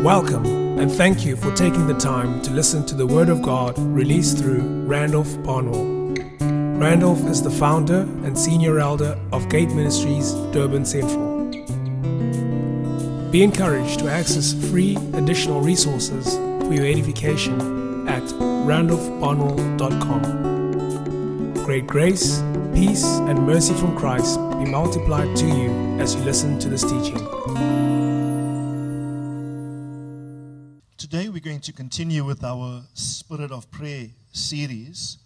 Welcome and thank you for taking the time to listen to the Word of God released through Randolph Barnwell. Randolph is the founder and senior elder of Gate Ministries, Durban Central. Be encouraged to access free additional resources for your edification at randolphbarnwell.com. Great grace, peace, and mercy from Christ be multiplied to you as you listen to this teaching. Today we're going to continue with our Spirit of Prayer series.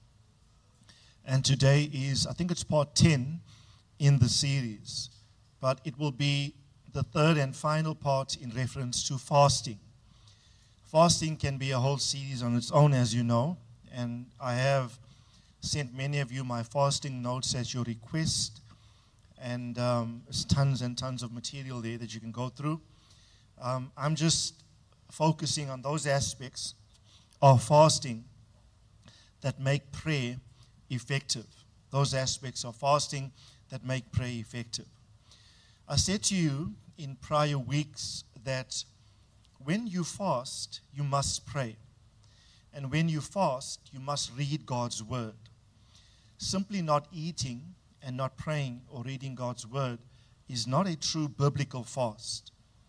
And today is, I think it's part 10 in the series. But it will be the third and final part in reference to fasting. Fasting can be a whole series on its own, as you know. And I have sent many of you my fasting notes at your request. And there's tons and tons of material there that you can go through. I'm just focusing on those aspects of fasting that make prayer effective. Those aspects of fasting that make prayer effective. I said to you in prior weeks that when you fast, you must pray. And when you fast, you must read God's word. Simply not eating and not praying or reading God's word is not a true biblical fast.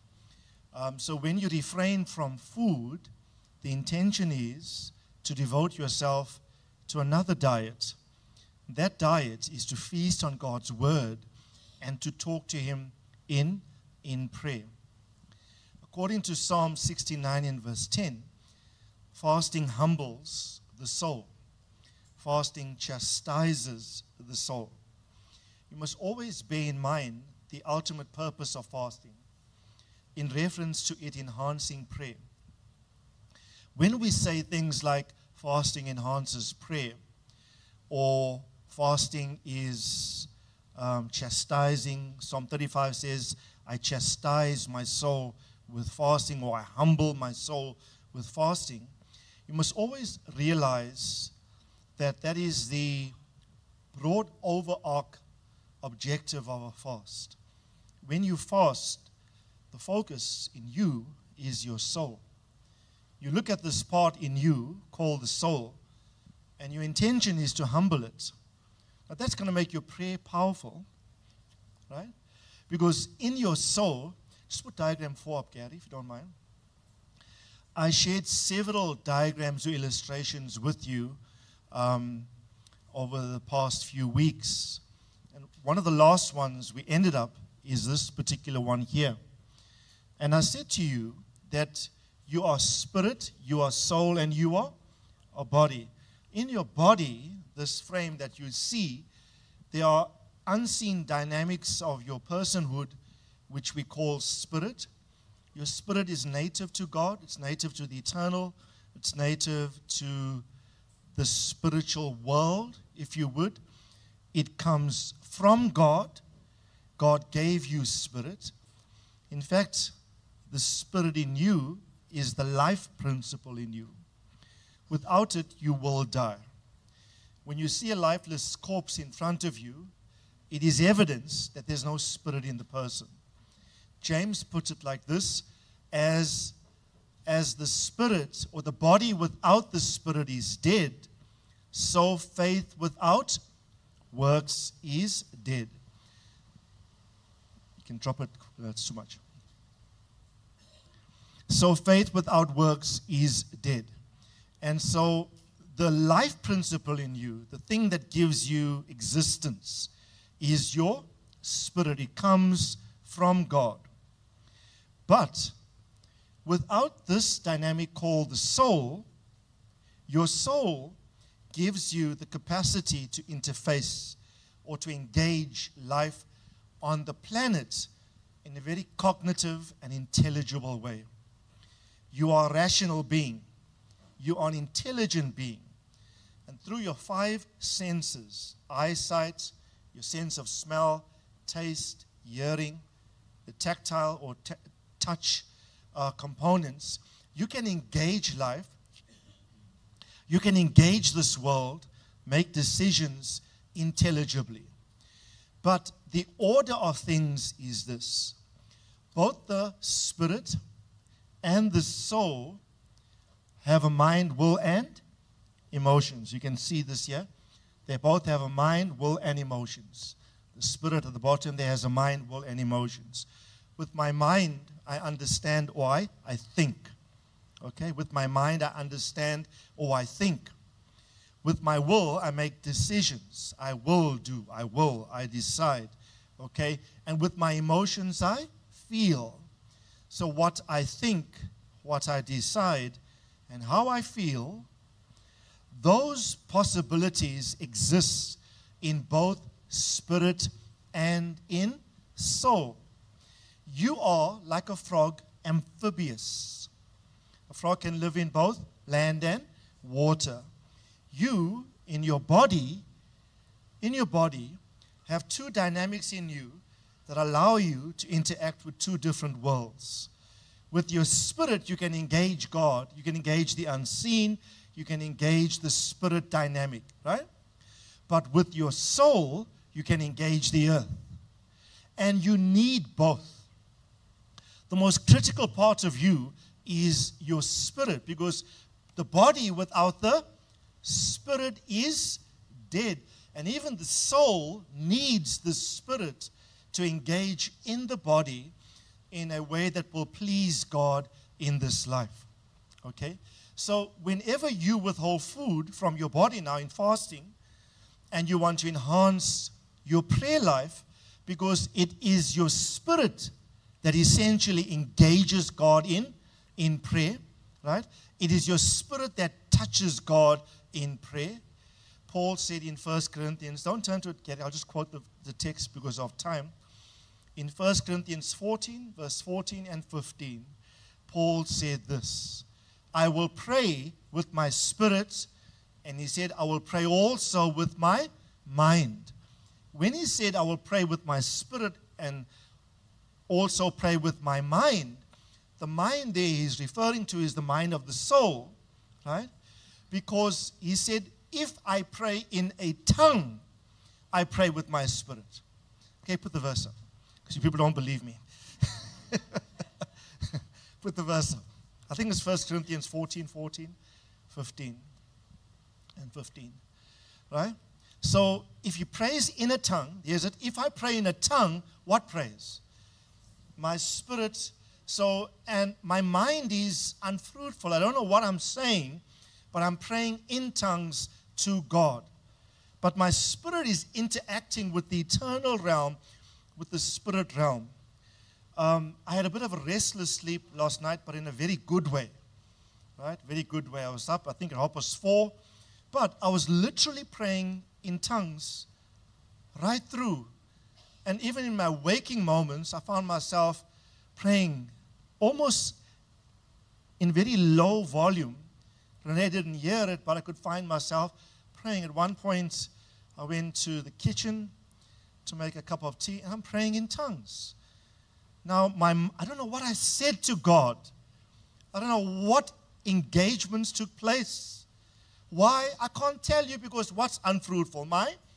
So when you refrain from food, the intention is to devote yourself to another diet. That diet is to feast on God's word and to talk to Him in prayer. According to Psalm 69 and verse 10, fasting humbles the soul. Fasting chastises the soul. You must always bear in mind the ultimate purpose of fasting in reference to it enhancing prayer. When we say things like fasting enhances prayer, or fasting is chastising, Psalm 35 says, I chastise my soul with fasting, or I humble my soul with fasting, you must always realize that that is the broad overarch objective of a fast. When you fast, the focus in you is your soul. You look at this part in you called the soul, and your intention is to humble it. But that's going to make your prayer powerful, right? Because in your soul, just put diagram 4 up, Gary, if you don't mind. I shared several diagrams or illustrations with you over the past few weeks. And one of the last ones we ended up is this particular one here. And I said to you that you are spirit, you are soul, and you are a body. In your body, this frame that you see, there are unseen dynamics of your personhood, which we call spirit. Your spirit is native to God. It's native to the eternal. It's native to the spiritual world, if you would. It comes from God. God gave you spirit. In fact, the spirit in you is the life principle in you. Without it, you will die. When you see a lifeless corpse in front of you, it is evidence that there's no spirit in the person. James puts it like this, as the spirit or the body without the spirit is dead, so faith without works is dead. You can drop it, that's too much. So faith without works is dead. And so the life principle in you, the thing that gives you existence, is your spirit. It comes from God. But without this dynamic called the soul, your soul gives you the capacity to interface or to engage life on the planet in a very cognitive and intelligible way. You are a rational being. You are an intelligent being. And through your 5 senses, eyesight, your sense of smell, taste, hearing, the tactile or touch components, you can engage life. You can engage this world, make decisions intelligibly. But the order of things is this. Both the spirit and the soul have a mind, will, and emotions. You can see this here. They both have a mind, will, and emotions. The spirit at the bottom there has a mind, will, and emotions. With my mind, I understand or I think. Okay? With my mind, I understand or I think. With my will, I make decisions. I will do. I decide. Okay? And with my emotions, I feel. So what I think, what I decide, and how I feel, those possibilities exist in both spirit and in soul. You are like a frog, amphibious. A frog can live in both land and water. You, in your body, have two dynamics in you that allow you to interact with two different worlds. With your spirit, you can engage God. You can engage the unseen. You can engage the spirit dynamic, right? But with your soul, you can engage the earth. And you need both. The most critical part of you is your spirit, because the body without the spirit is dead. And even the soul needs the spirit to engage in the body in a way that will please God in this life. Okay? So whenever you withhold food from your body now in fasting, and you want to enhance your prayer life, because it is your spirit that essentially engages God in prayer, right? It is your spirit that touches God in prayer. Paul said in 1 Corinthians, don't turn to it yet, I'll just quote the text because of time. In 1 Corinthians 14, verse 14 and 15, Paul said this, I will pray with my spirit, and he said, I will pray also with my mind. When he said, I will pray with my spirit and also pray with my mind, the mind there he's referring to is the mind of the soul, right? Because he said, if I pray in a tongue, I pray with my spirit. Okay, put the verse up, because you people don't believe me. Put the verse up. I think it's 1 Corinthians 14, 15, and 15, right? So if you praise in a tongue, here's it. If I pray in a tongue, what praise? My spirit. So, and my mind is unfruitful. I don't know what I'm saying, but I'm praying in tongues to God. But my spirit is interacting with the eternal realm, with the spirit realm. I had a bit of a restless sleep last night, but in a very good way, right? Very good way. I was up, I think at 4:30, but I was literally praying in tongues right through. And even in my waking moments, I found myself praying almost in very low volume. Renee didn't hear it, but I could find myself praying. At one point, I went to the kitchen to make a cup of tea, and I'm praying in tongues. Now, I don't know what I said to God. I don't know what engagements took place. Why? I can't tell you, because what's unfruitful?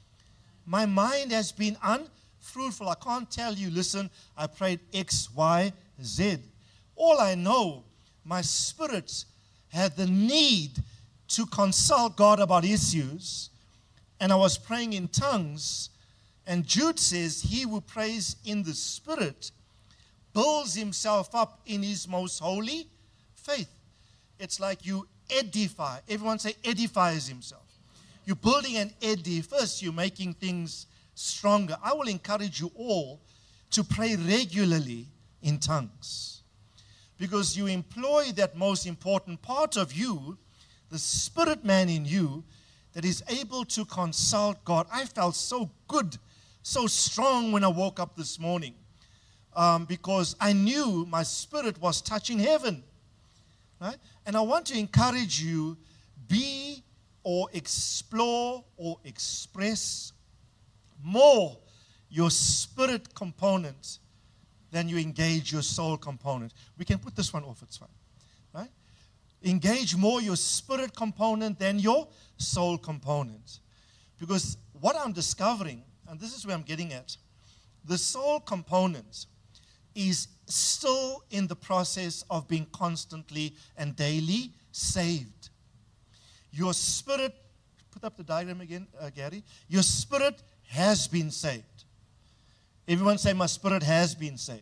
My mind has been unfruitful. I can't tell you, listen, I prayed X, Y, Z. All I know, my spirit had the need to consult God about issues, and I was praying in tongues. And Jude says, he who prays in the spirit builds himself up in his most holy faith. It's like you edify. Everyone say edifies himself. You're building an eddy. First, you're making things stronger. I will encourage you all to pray regularly in tongues, because you employ that most important part of you, the spirit man in you, that is able to consult God. I felt so good, so strong when I woke up this morning, because I knew my spirit was touching heaven, right? And I want to encourage you, be or explore or express more your spirit component than you engage your soul component. We can put this one off, it's fine, right? Engage more your spirit component than your soul component. Because what I'm discovering, and this is where I'm getting at, the soul component is still in the process of being constantly and daily saved. Your spirit, put up the diagram again, Gary. Your spirit has been saved. Everyone say, my spirit has been saved.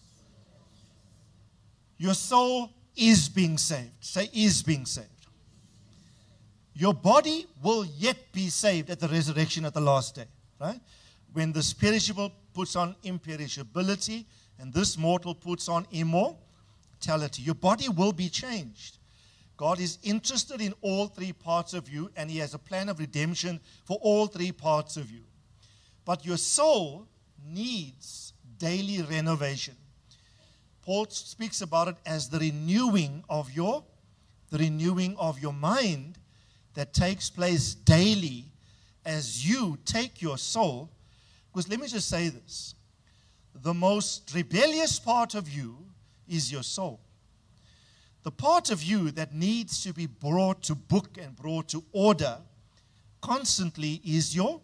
Your soul is being saved. Say, is being saved. Your body will yet be saved at the resurrection at the last day, right? When this perishable puts on imperishability and this mortal puts on immortality. Your body will be changed. God is interested in all three parts of you, and He has a plan of redemption for all three parts of you. But your soul needs daily renovation. Paul speaks about it as the renewing of your mind that takes place daily as you take your soul. Because let me just say this. The most rebellious part of you is your soul. The part of you that needs to be brought to book and brought to order constantly is your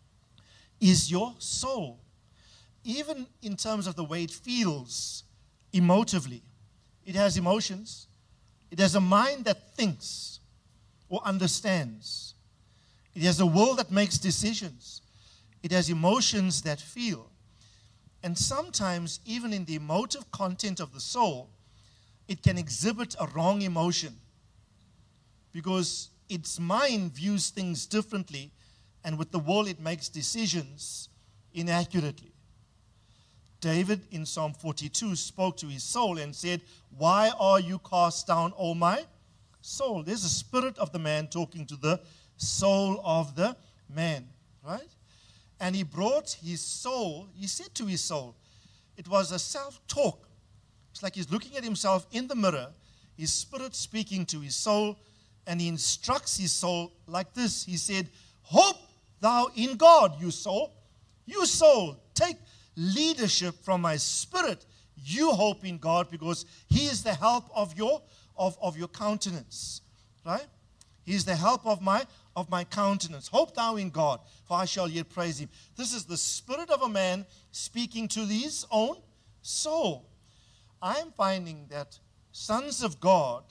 soul. Even in terms of the way it feels emotively. It has emotions. It has a mind that thinks or understands. It has a will that makes decisions. It has emotions that feel. And sometimes, even in the emotive content of the soul, it can exhibit a wrong emotion because its mind views things differently, and with the will it makes decisions inaccurately. David in Psalm 42 spoke to his soul and said, "Why are you cast down, O my soul?" There's the spirit of the man talking to the soul of the man, right? And he brought his soul, he said to his soul, it was a self-talk. It's like he's looking at himself in the mirror, his spirit speaking to his soul, and he instructs his soul like this. He said, "Hope thou in God, you soul. You soul, take leadership from my spirit. You hope in God because He is the help of your countenance." Right? He is the help of my countenance. Hope thou in God, for I shall yet praise Him. This is the spirit of a man speaking to his own soul. I'm finding that sons of God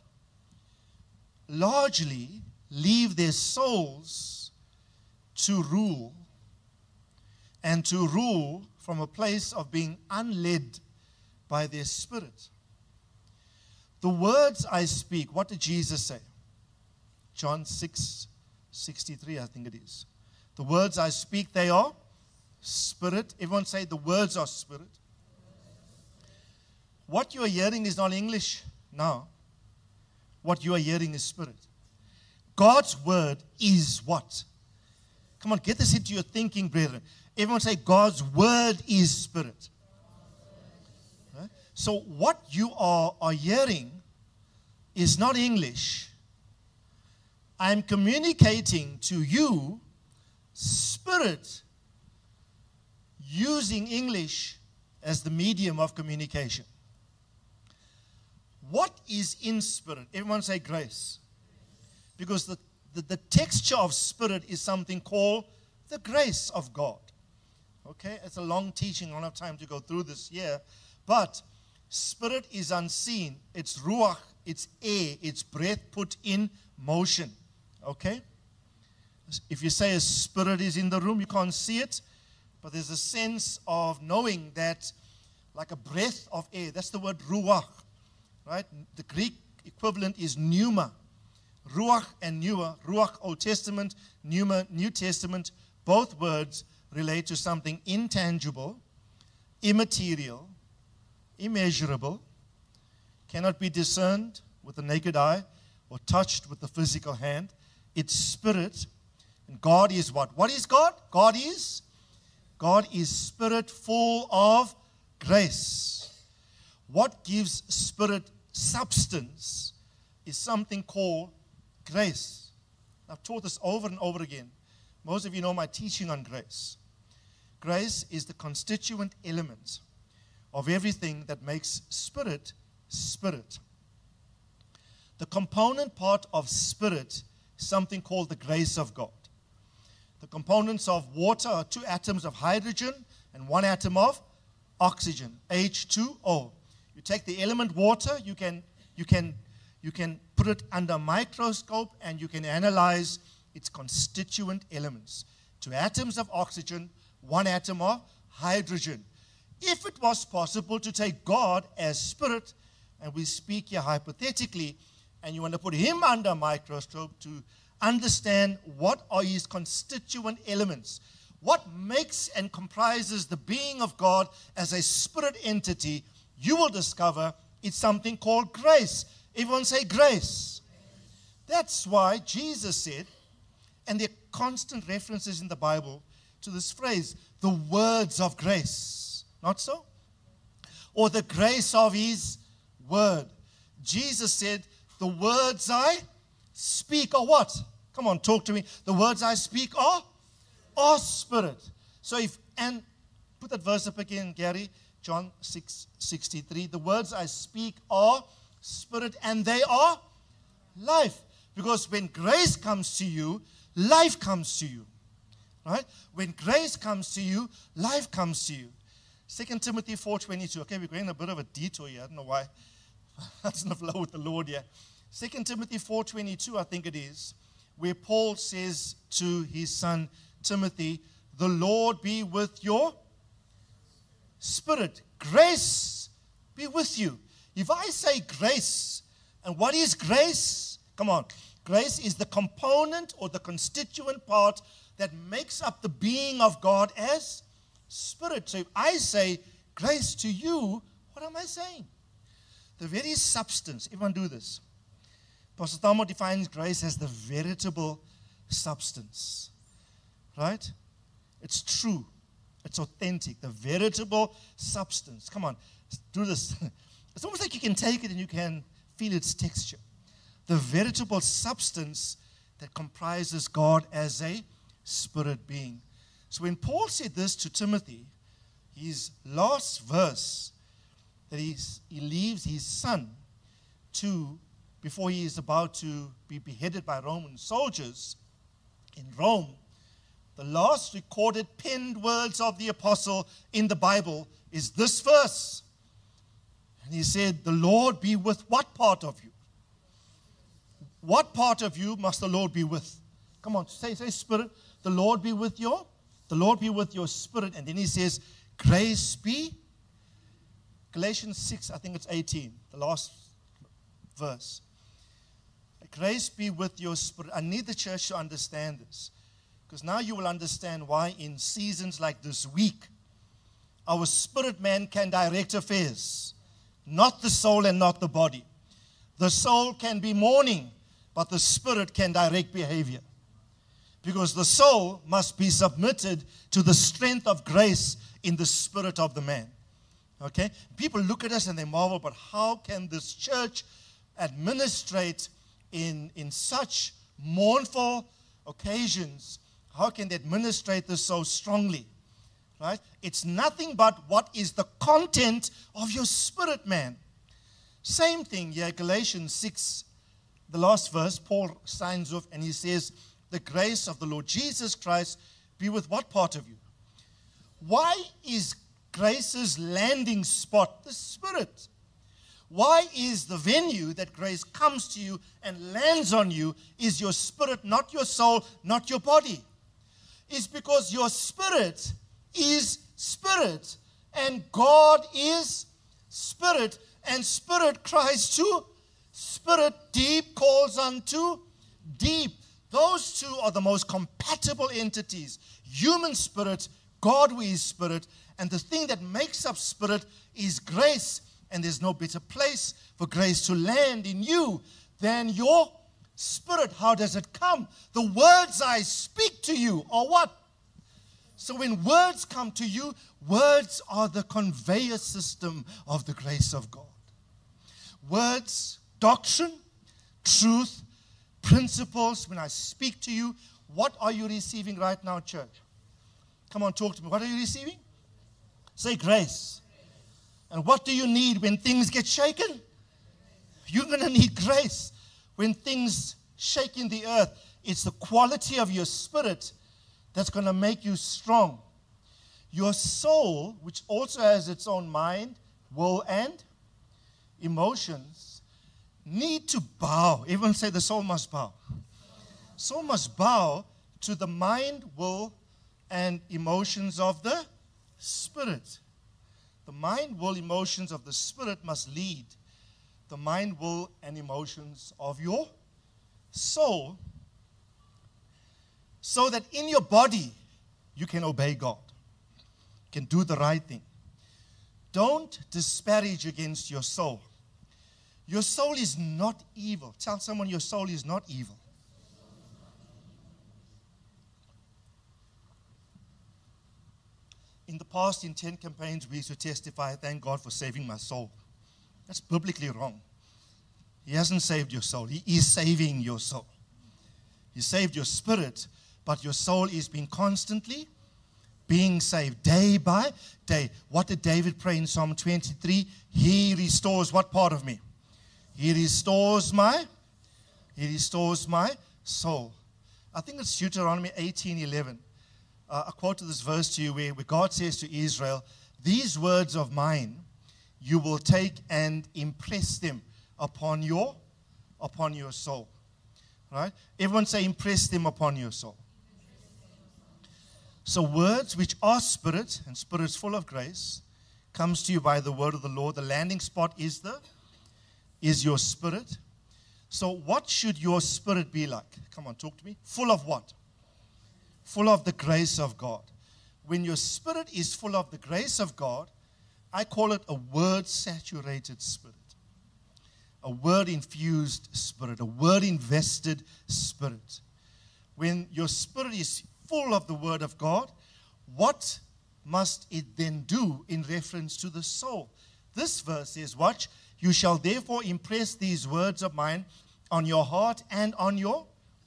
largely leave their souls to rule, and to rule from a place of being unled by their spirit. The words I speak, what did Jesus say? John 6:63, I think it is. The words I speak, they are spirit. Everyone say, the words are spirit. What you are hearing is not English now. What you are hearing is spirit. God's word is what? Come on, get this into your thinking, brethren. Everyone say, God's word is spirit. Right? So what you are hearing is not English. I'm communicating to you spirit using English as the medium of communication. What is in spirit? Everyone say grace. Because the texture of spirit is something called the grace of God. Okay, it's a long teaching. I don't have time to go through this here. But spirit is unseen. It's ruach, it's air, it's breath put in motion. Okay? If you say a spirit is in the room, you can't see it. But there's a sense of knowing that, like a breath of air. That's the word ruach. Right? The Greek equivalent is pneuma. Ruach and pneuma. Ruach, Old Testament. Pneuma, New Testament. Both words relate to something intangible, immaterial, immeasurable, cannot be discerned with the naked eye or touched with the physical hand. It's spirit. And God is what? What is God? God is spirit full of grace. What gives spirit substance is something called grace. I've taught this over and over again. Most of you know my teaching on grace. Grace is the constituent element of everything that makes spirit, spirit. The component part of spirit is something called the grace of God. The components of water are 2 atoms of hydrogen and 1 atom of oxygen, H2O. You take the element water, you can put it under a microscope and you can analyze its constituent elements. 2 atoms of oxygen, 1 atom of hydrogen. If it was possible to take God as spirit, and we speak here hypothetically, and you want to put him under a microscope to understand what are his constituent elements, what makes and comprises the being of God as a spirit entity, you will discover it's something called grace. Everyone say grace. That's why Jesus said, and there are constant references in the Bible to this phrase, the words of grace. Not so? Or the grace of his word. Jesus said, the words I speak are what? Come on, talk to me. The words I speak are spirit. So and put that verse up again, Gary. John 6:63. The words I speak are spirit and they are life. Because when grace comes to you, life comes to you. Right? When grace comes to you, life comes to you. 2 Timothy 4:22. Okay, we're going a bit of a detour here. I don't know why. That's not flow with the Lord here. 2 Timothy 4:22, I think it is, where Paul says to his son Timothy, the Lord be with your spirit. Grace be with you. If I say grace, and what is grace? Come on. Grace is the component or the constituent part that makes up the being of God as spirit. So if I say grace to you, what am I saying? The very substance. Everyone do this. Pastor Tamo defines grace as the veritable substance. Right? It's true. It's authentic. The veritable substance. Come on. Do this. It's almost like you can take it and you can feel its texture. The veritable substance that comprises God as a spirit being. So when Paul said this to Timothy, his last verse, that he leaves his son before he is about to be beheaded by Roman soldiers in Rome, the last recorded penned words of the apostle in the Bible is this verse. And he said, the Lord be with what part of you? What part of you must the Lord be with? Come on, say spirit. The Lord be with your spirit. And then he says, grace be. Galatians 6, I think it's 18, the last verse. Grace be with your spirit. I need the church to understand this. Because now you will understand why in seasons like this week, our spirit man can direct affairs. Not the soul and not the body. The soul can be mourning, but the spirit can direct behavior. Because the soul must be submitted to the strength of grace in the spirit of the man. Okay? People look at us and they marvel, but how can this church administrate in such mournful occasions? How can they administrate this so strongly? Right? It's nothing but what is the content of your spirit, man. Same thing here, Galatians 6, the last verse, Paul signs off and he says, the grace of the Lord Jesus Christ be with what part of you? Why is grace's landing spot the spirit? Why is the venue that grace comes to you and lands on you is your spirit, not your soul, not your body? It's because your spirit is spirit, and God is spirit, and spirit cries to spirit, deep calls unto deep. Those two are the most compatible entities. Human spirit, God who is spirit, and the thing that makes up spirit is grace, and there's no better place for grace to land in you than your spirit. How does it come? The words I speak to you are what? So when words come to you, words are the conveyor system of the grace of God. Words, doctrine, truth, principles. When I speak to you, what are you receiving right now, church? Come on, talk to me. What are you receiving? Say grace. And what do you need when things get shaken? You're going to need grace when things shake in the earth. It's the quality of your spirit that's going to make you strong. Your soul, which also has its own mind, will, and emotions need to bow. Everyone say the soul must bow. Soul must bow to the mind, will, and emotions of the spirit. The mind, will, emotions of the spirit must lead the mind, will, and emotions of your soul, so that in your body you can obey God, you can do the right thing. Don't disparage against your soul. Your soul is not evil. Tell someone your soul is not evil. In the past, in 10 campaigns, we used to testify, thank God for saving my soul. That's biblically wrong. He hasn't saved your soul. He is saving your soul. He saved your spirit, but your soul is being constantly being saved day by day. What did David pray in Psalm 23? He restores what part of me? He restores my soul. I think it's Deuteronomy 18:11. I quoted this verse to you where God says to Israel, these words of mine, you will take and impress them upon your soul. Right? Everyone say, impress them upon your soul. So words which are spirit, and spirit is full of grace, comes to you by the word of the Lord. The landing spot is your spirit. So what should your spirit be like? Come on, talk to me. Full of what? Full of the grace of God. When your spirit is full of the grace of God, I call it a word-saturated spirit, a word-infused spirit, a word-invested spirit. When your spirit is full of the word of God, what must it then do in reference to the soul? This verse says, watch, you shall therefore impress these words of mine on your heart and on your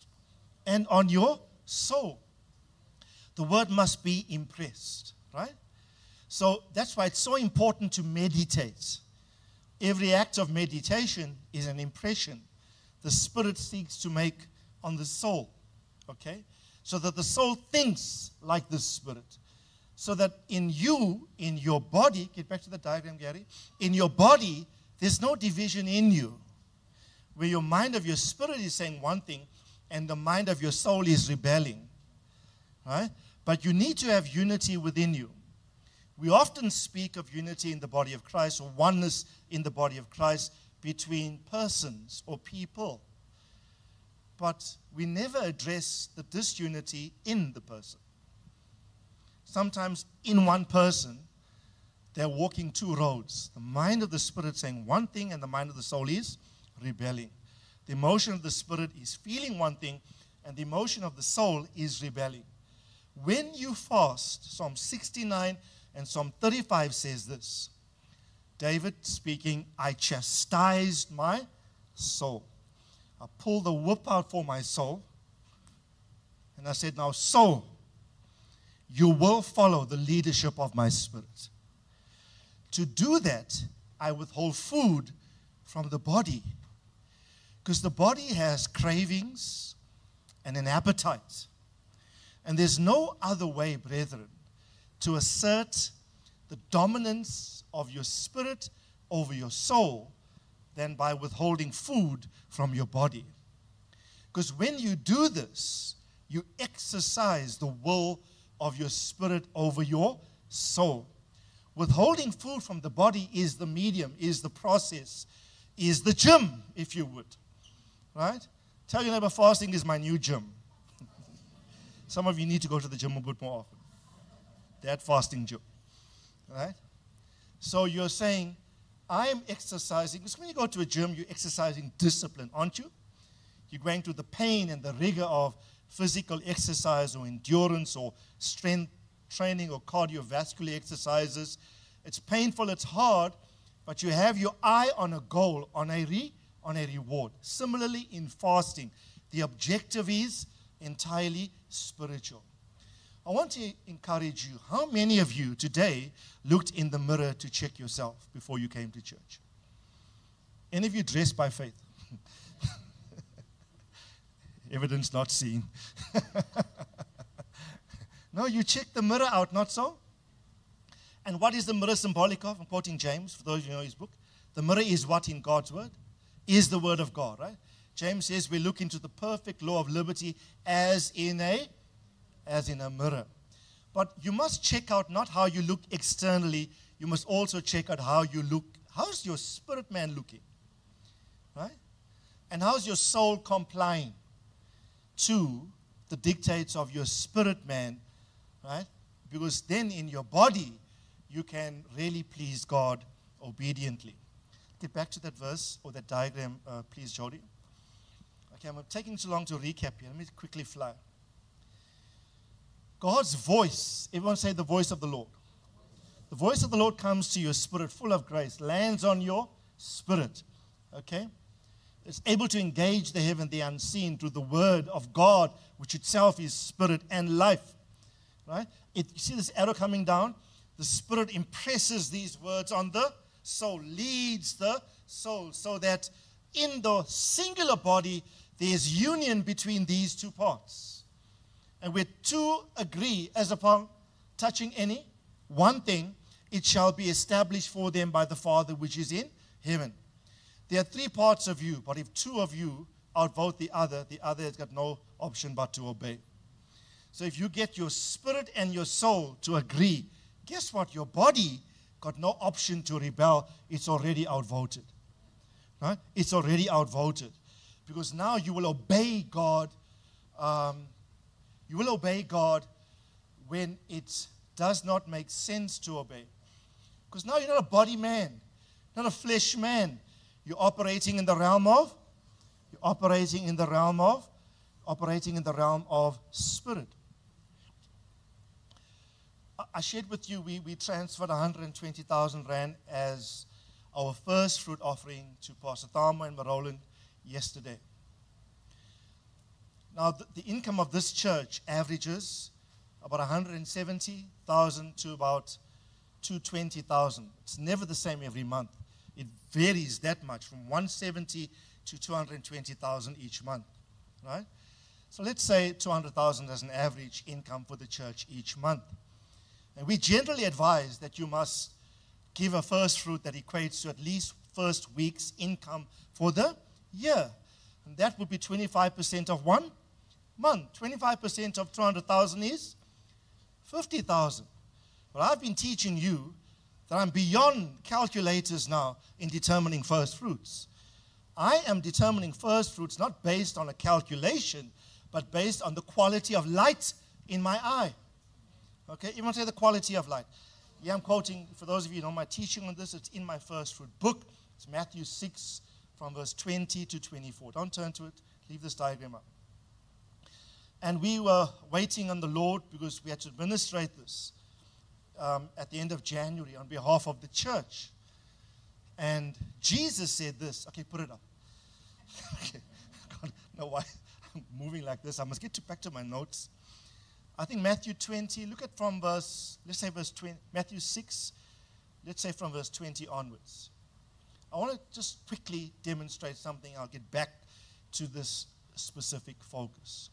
soul. The word must be impressed, right? So that's why it's so important to meditate. Every act of meditation is an impression the Spirit seeks to make on the soul, okay? So that the soul thinks like the Spirit. So that in you, in your body, get back to the diagram, Gary, in your body, there's no division in you. Where your mind of your spirit is saying one thing and the mind of your soul is rebelling, right? But you need to have unity within you. We often speak of unity in the body of Christ, or oneness in the body of Christ between persons or people. But we never address the disunity in the person. Sometimes in one person, they're walking two roads. The mind of the spirit saying one thing and the mind of the soul is rebelling. The emotion of the spirit is feeling one thing and the emotion of the soul is rebelling. When you fast, Psalm 69 and Psalm 35 says this. David speaking, I chastised my soul. I pulled the whip out for my soul. And I said, now soul, you will follow the leadership of my spirit. To do that, I withhold food from the body. Because the body has cravings and an appetite. And there's no other way, brethren, to assert the dominance of your spirit over your soul than by withholding food from your body. Because when you do this, you exercise the will of your spirit over your soul. Withholding food from the body is the medium, is the process, is the gym, if you would. Right? Tell your neighbor, fasting is my new gym. Some of you need to go to the gym a bit more often. That fasting gym. Right? So you're saying, I am exercising, because when you go to a gym, you're exercising discipline, aren't you? You're going through the pain and the rigor of physical exercise or endurance or strength training or cardiovascular exercises. It's painful, it's hard, but you have your eye on a goal, on a reward. Similarly, in fasting, the objective is entirely spiritual. I want to encourage you. How many of you today looked in the mirror to check yourself before you came to church? Any of you dressed by faith? Evidence not seen. No, you check the mirror out, not so? And what is the mirror symbolic of? I'm quoting James, for those who know his book. The mirror is what in God's word? Is the word of God, right? James says we look into the perfect law of liberty as in a mirror. But you must check out not how you look externally, you must also check out how you look. How's your spirit man looking? Right? And how's your soul complying to the dictates of your spirit man? Right? Because then in your body, you can really please God obediently. Get back to that verse or that diagram, please, Jody. Okay, I'm taking too long to recap here. Let me quickly fly. God's voice, everyone say the voice of the Lord. The voice of the Lord comes to your spirit full of grace, lands on your spirit. Okay? It's able to engage the heaven, the unseen, through the word of God, which itself is spirit and life. Right? You see this arrow coming down? The spirit impresses these words on the soul, leads the soul, so that in the singular body, there's union between these two parts. And where two agree as upon touching any one thing, it shall be established for them by the Father which is in heaven. There are three parts of you, but if two of you outvote the other has got no option but to obey. So if you get your spirit and your soul to agree, guess what? Your body got no option to rebel. It's already outvoted. Right? It's already outvoted. Because now you will obey God. You will obey God when it does not make sense to obey. Because now you're not a body man, not a flesh man. You're operating in the realm of spirit. I shared with you, we transferred 120,000 Rand as our first fruit offering to Pastor Thalma and Maroland yesterday. Now, the income of this church averages about 170,000 to about 220,000. It's never the same every month. It varies that much, from 170 to 220,000 each month, right? So let's say 200,000 as an average income for the church each month. And we generally advise that you must give a first fruit that equates to at least first week's income for the year. And that would be 25% of 1 month. 25% of 200,000 is 50,000. But I've been teaching you that I'm beyond calculators now in determining first fruits. I am determining first fruits not based on a calculation, but based on the quality of light in my eye. Okay, you want to say the quality of light? Yeah, I'm quoting, for those of you who know my teaching on this, it's in my first fruit book. It's Matthew 6 from verse 20 to 24. Don't turn to it. Leave this diagram up. And we were waiting on the Lord because we had to administrate this at the end of January on behalf of the church. And Jesus said this. Okay, put it up. Okay, I don't know why I'm moving like this. I must get back to my notes. I think Matthew 20, look at from verse, let's say verse 20, Matthew 6, let's say from verse 20 onwards. I want to just quickly demonstrate something. I'll get back to this specific focus.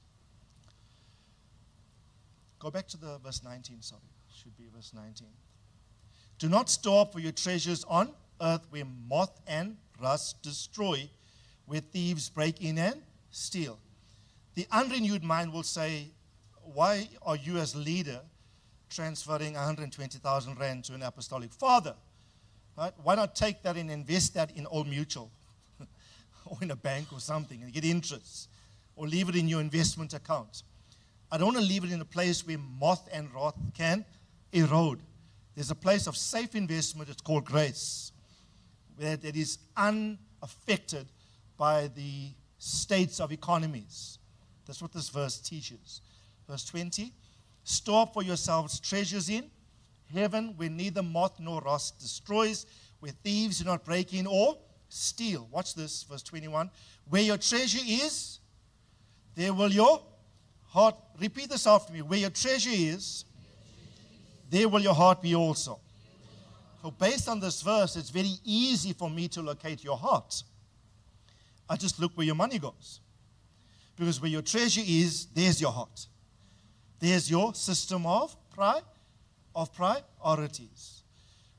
Go back to the verse 19, sorry. Should be verse 19. Do not store up for your treasures on earth where moth and rust destroy, where thieves break in and steal. The unrenewed mind will say, why are you as leader transferring 120,000 Rand to an apostolic father? Right? Why not take that and invest that in Old Mutual or in a bank or something and get interest, or leave it in your investment account? I don't want to leave it in a place where moth and rot can erode. There's a place of safe investment. It's called grace, where it is unaffected by the states of economies. That's what this verse teaches. Verse 20, store up for yourselves treasures in heaven where neither moth nor rust destroys, where thieves do not break in or steal. Watch this, verse 21. Where your treasure is, there will your heart, repeat this after me, where your treasure is, there will your heart be also. So based on this verse, it's very easy for me to locate your heart. I just look where your money goes. Because where your treasure is, there's your heart. There's your system of priorities.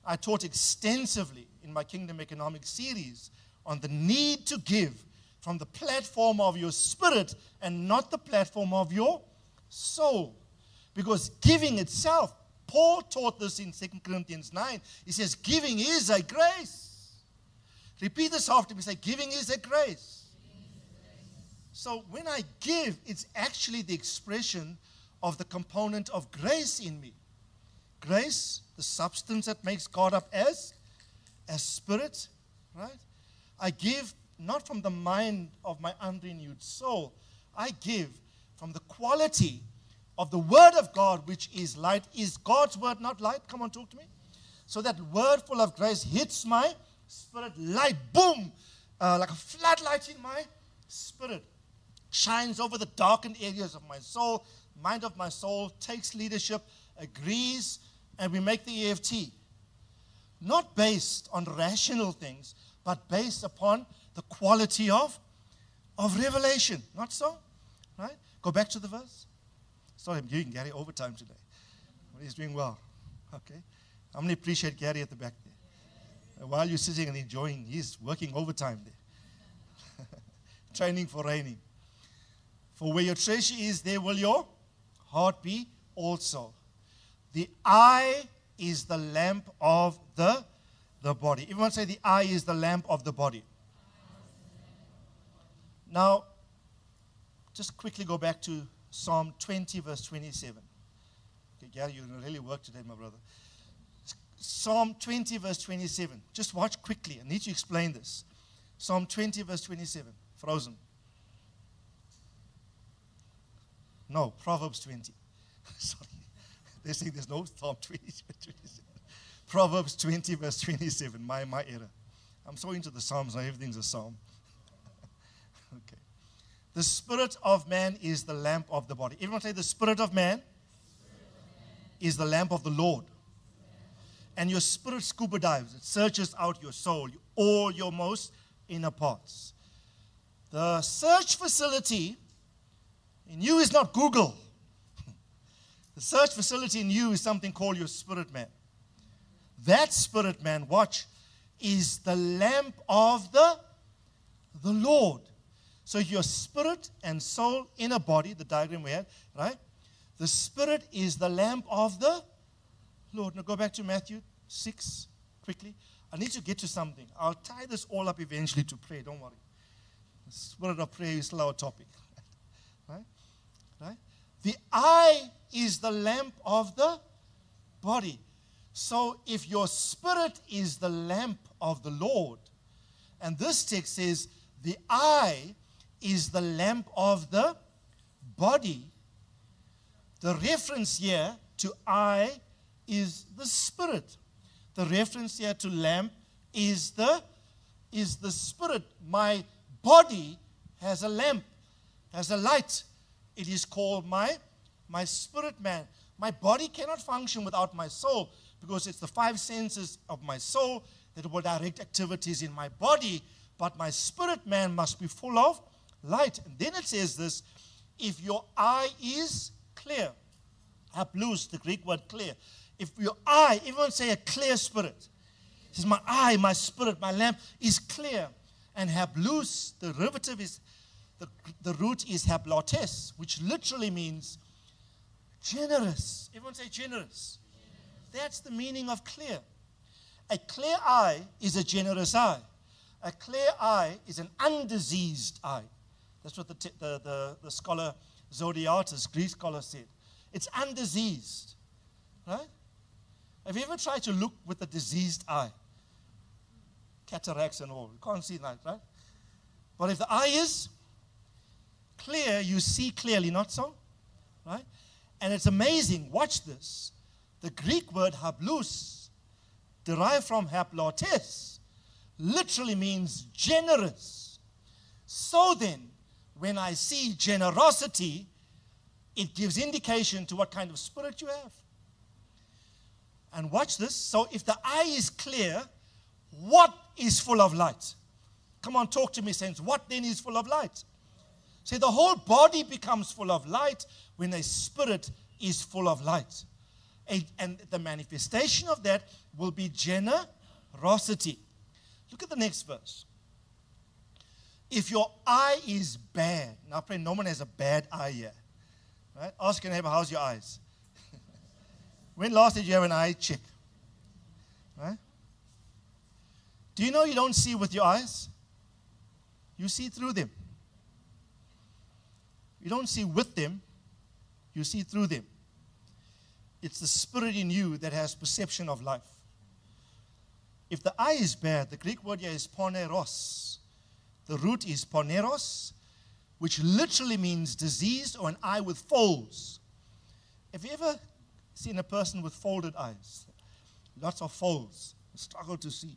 I taught extensively in my Kingdom Economics series on the need to give from the platform of your spirit and not the platform of your soul. Because giving itself, Paul taught this in 2 Corinthians 9. He says, giving is a grace. Repeat this after me. Say, giving is a grace. So when I give, it's actually the expression of the component of grace in me. Grace, the substance that makes God up as spirit, right? I give not from the mind of my unrenewed soul. I give from the quality of the word of God, which is light. Is God's word not light? Come on, talk to me. So that word full of grace hits my spirit, light, boom, like a floodlight in my spirit. Shines over the darkened areas of my soul, mind of my soul, takes leadership, agrees, and we make the EFT. Not based on rational things, but based upon the quality of revelation. Not so? Right? Go back to the verse. Sorry, I'm giving Gary overtime today. He's doing well. Okay. How many appreciate Gary at the back there? While you're sitting and enjoying, he's working overtime there. Training for reigning. For where your treasure is, there will your heart be also. The eye is the lamp of the body. Everyone say the eye is the lamp of the body. Now, just quickly go back to Psalm 20, verse 27. Okay, Gary, you're going to really work today, my brother. Psalm 20, verse 27. Just watch quickly. I need to explain this. Psalm 20, verse 27. Frozen. No, Proverbs 20. Sorry. They're saying there's no Psalm 20, verse 27. Proverbs 20, verse 27. My error. I'm so into the Psalms now, everything's a Psalm. Okay. The spirit of man is the lamp of the body. Everyone say the spirit of man is the lamp of the Lord. And your spirit scuba dives. It searches out your soul, all your most inner parts. The search facility in you is not Google. The search facility in you is something called your spirit man. That spirit man, watch, is the lamp of the Lord. So your spirit and soul in a body, the diagram we had, right? The spirit is the lamp of the Lord. Now go back to Matthew 6 quickly. I need to get to something. I'll tie this all up eventually to prayer. Don't worry. The spirit of prayer is still our topic. Right? Right? The eye is the lamp of the body. So if your spirit is the lamp of the Lord, and this text says the eye is the lamp of the body, the reference here to eye is the spirit. The reference here to lamp is the spirit. My body has a lamp, has a light. It is called my spirit man. My body cannot function without my soul because it's the five senses of my soul that will direct activities in my body. But my spirit man must be full of light. And then it says this, if your eye is clear, haplous, the Greek word clear. If your eye, everyone say a clear spirit. It says my eye, my spirit, my lamp is clear. And haplous, the derivative is, the root is hablates, which literally means generous. Everyone say generous. That's the meaning of clear. A clear eye is a generous eye. A clear eye is an undiseased eye. That's what the scholar Zodiatus, Greek scholar, said. It's undiseased. Right? Have you ever tried to look with a diseased eye? Cataracts and all. You can't see that, right? But if the eye is clear, you see clearly, not so? Right? And it's amazing. Watch this. The Greek word haplous, derived from hablates, literally means generous. So then, when I see generosity, it gives indication to what kind of spirit you have. And watch this. So if the eye is clear, what is full of light? Come on, talk to me, saints. What then is full of light? See, the whole body becomes full of light when a spirit is full of light. And the manifestation of that will be generosity. Look at the next verse. If your eye is bad, now pray no one has a bad eye here. Right? Ask your neighbor, how's your eyes? When last did you have an eye check? Right? Do you know you don't see with your eyes? You see through them. You don't see with them, you see through them. It's the spirit in you that has perception of life. If the eye is bad, the Greek word here is poneros. The root is poneros, which literally means diseased or an eye with folds. Have you ever seen a person with folded eyes? Lots of folds. Struggle to see.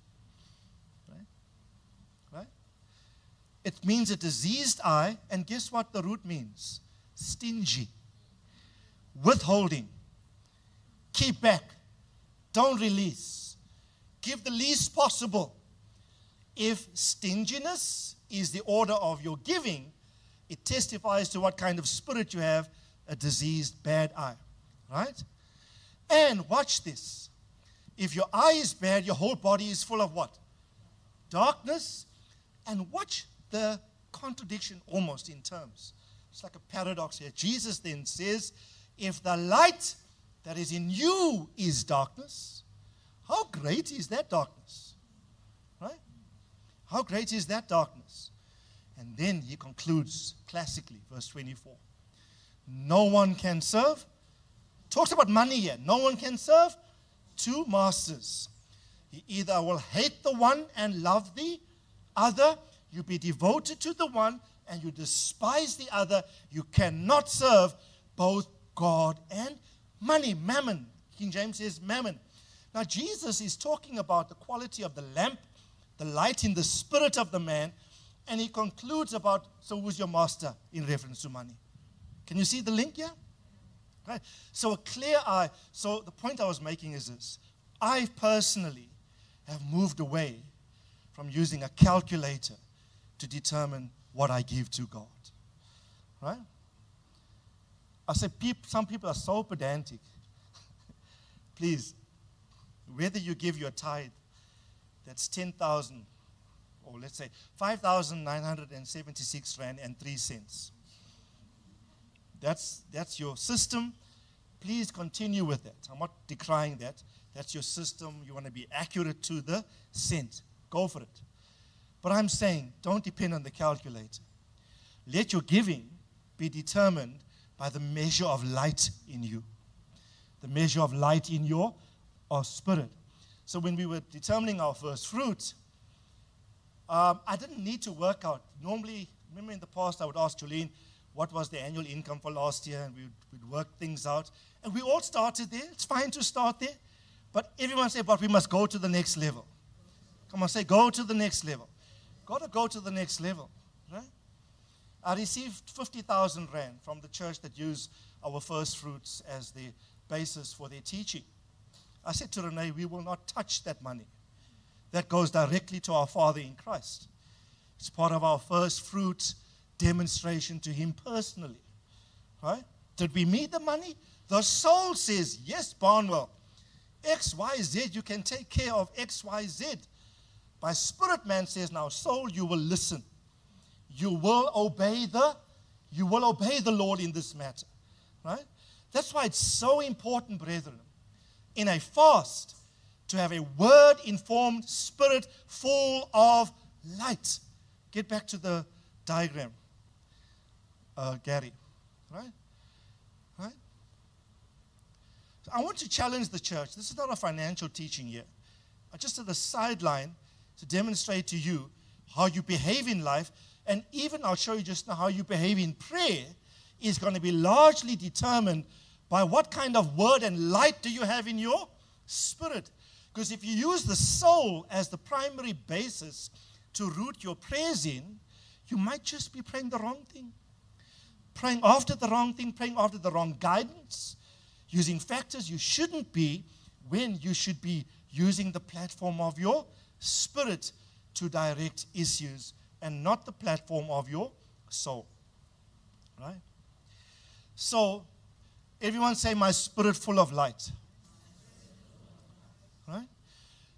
Right? It means a diseased eye, and guess what the root means? Stingy. Withholding. Keep back. Don't release. Give the least possible. If stinginess is the order of your giving, it testifies to what kind of spirit you have, a diseased bad eye. Right? And watch this. If your eye is bad, your whole body is full of what? Darkness. And watch the contradiction almost in terms. It's like a paradox here. Jesus then says, if the light that is in you is darkness, how great is that darkness? Right? How great is that darkness? And then he concludes classically, verse 24. No one can serve. Talks about money here. No one can serve two masters. He either will hate the one and love the other. You be devoted to the one and you despise the other. You cannot serve both God and money. Mammon. King James says mammon. Now Jesus is talking about the quality of the lamp, the light in the spirit of the man, and he concludes about, so who's your master in reference to money? Can you see the link here? Right? So a clear eye. So the point I was making is this. I personally have moved away from using a calculator to determine what I give to God. Right? I say some people are so pedantic. Please, whether you give your tithe, that's 10,000, or let's say 5,976 rand and 3 cents. That's your system. Please continue with that. I'm not decrying that. That's your system. You want to be accurate to the cent. Go for it. But I'm saying, don't depend on the calculator. Let your giving be determined by the measure of light in you. The measure of light in your spirit. So when we were determining our first fruit, I didn't need to work out. Normally, remember in the past, I would ask Jolene, what was the annual income for last year? And we'd work things out. And we all started there. It's fine to start there. But everyone said, but we must go to the next level. Come on, say, go to the next level. Got to go to the next level. Right? I received 50,000 rand from the church that used our first fruits as the basis for their teaching. I said to Renee, we will not touch that money. That goes directly to our Father in Christ. It's part of our first fruit demonstration to Him personally. Right? Did we meet the money? The soul says, yes, Barnwell. X, Y, Z, you can take care of X, Y, Z. My spirit man says, now, soul, you will listen. You will obey the Lord in this matter. Right? That's why it's so important, brethren, in a fast, to have a word-informed spirit full of light. Get back to the diagram, Gary. Right? Right? So I want to challenge the church. This is not a financial teaching here. I just at the sideline to demonstrate to you how you behave in life, and even I'll show you just now how you behave in prayer is going to be largely determined by what kind of word and light do you have in your spirit. Because if you use the soul as the primary basis to root your prayers in, you might just be praying the wrong thing. Praying after the wrong thing, praying after the wrong guidance, using factors you shouldn't be when you should be using the platform of your spirit to direct issues and not the platform of your soul. Right? So, everyone say, my spirit full of light.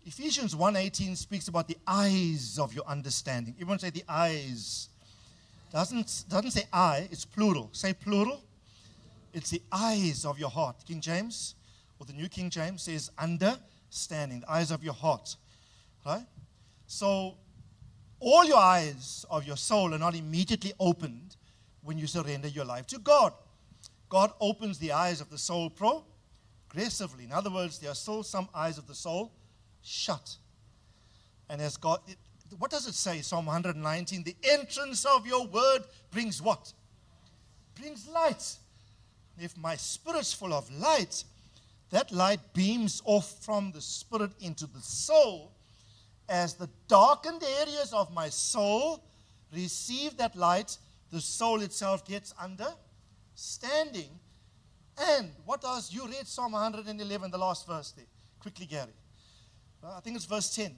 Ephesians 1:18 speaks about the eyes of your understanding. Everyone say the eyes. Doesn't say eye, it's plural. Say plural. It's the eyes of your heart. King James, or the New King James, says understanding, the eyes of your heart. Right? So, all your eyes of your soul are not immediately opened when you surrender your life to God. God opens the eyes of the soul progressively. In other words, there are still some eyes of the soul shut. And as God, what does it say? Psalm 119, the entrance of your word brings what? Brings light. If my spirit's full of light, that light beams off from the spirit into the soul. As the darkened areas of my soul receive that light, the soul itself gets understanding. And what does, you read Psalm 111, the last verse there. Quickly, Gary. I think it's verse 10.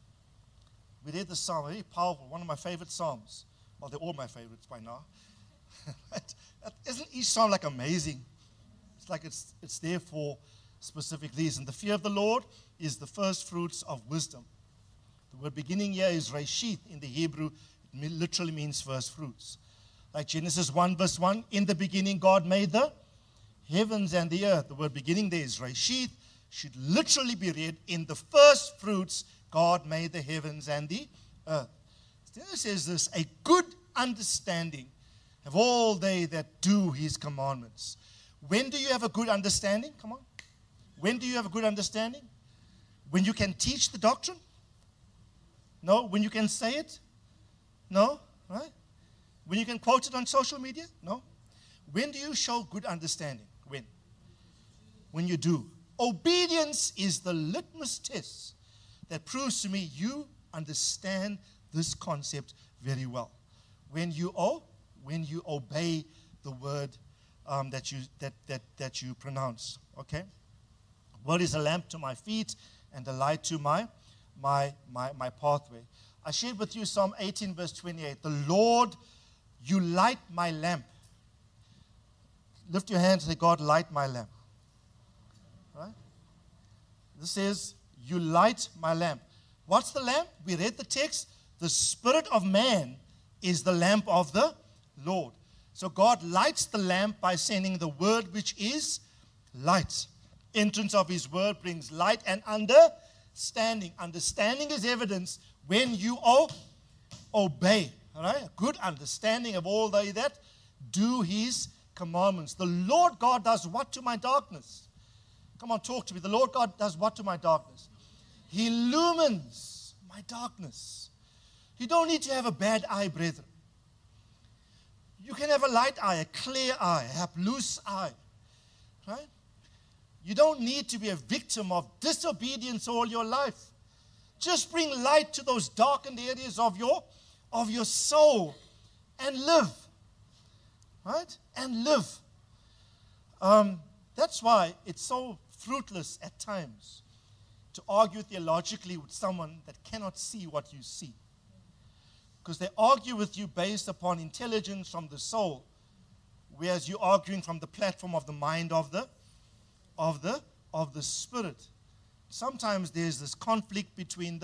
We read the psalm, very powerful, one of my favorite psalms. Well, they're all my favorites by now. Right? Isn't each psalm like amazing? It's like it's there for specific reason. The fear of the Lord is the first fruits of wisdom. The word beginning here is reshith in the Hebrew. It literally means first fruits. Like Genesis 1 verse 1, in the beginning God made the heavens and the earth. The word beginning there is reshith. Should literally be read, in the first fruits God made the heavens and the earth. Then it says this, a good understanding have all they that do his commandments. When do you have a good understanding? Come on. When do you have a good understanding? When you can teach the doctrine? No. When you can say it? No. Right? When you can quote it on social media? No. When do you show good understanding? When? When you do. Obedience is the litmus test that proves to me you understand this concept very well. When you obey the word that you pronounce. Okay? Word is a lamp to my feet and a light to my pathway. I shared with you Psalm 18 verse 28. The Lord, you light my lamp. Lift your hands and say, God, light my lamp. Right? This says, you light my lamp. What's the lamp? We read the text. The spirit of man is the lamp of the Lord. So God lights the lamp by sending the word, which is light. Entrance of his word brings light and understanding. Understanding is evidence when you obey. All right? A good understanding of all they that do his commandments. The Lord God does what to my darkness? Come on, talk to me. The Lord God does what to my darkness? He illumines my darkness. You don't need to have a bad eye, brethren. You can have a light eye, a clear eye, a loose eye. Right? You don't need to be a victim of disobedience all your life. Just bring light to those darkened areas of your soul and live. Right? And live. That's why it's so fruitless at times to argue theologically with someone that cannot see what you see. Because they argue with you based upon intelligence from the soul, whereas you're arguing from the platform of the mind of the spirit. Sometimes there's this conflict between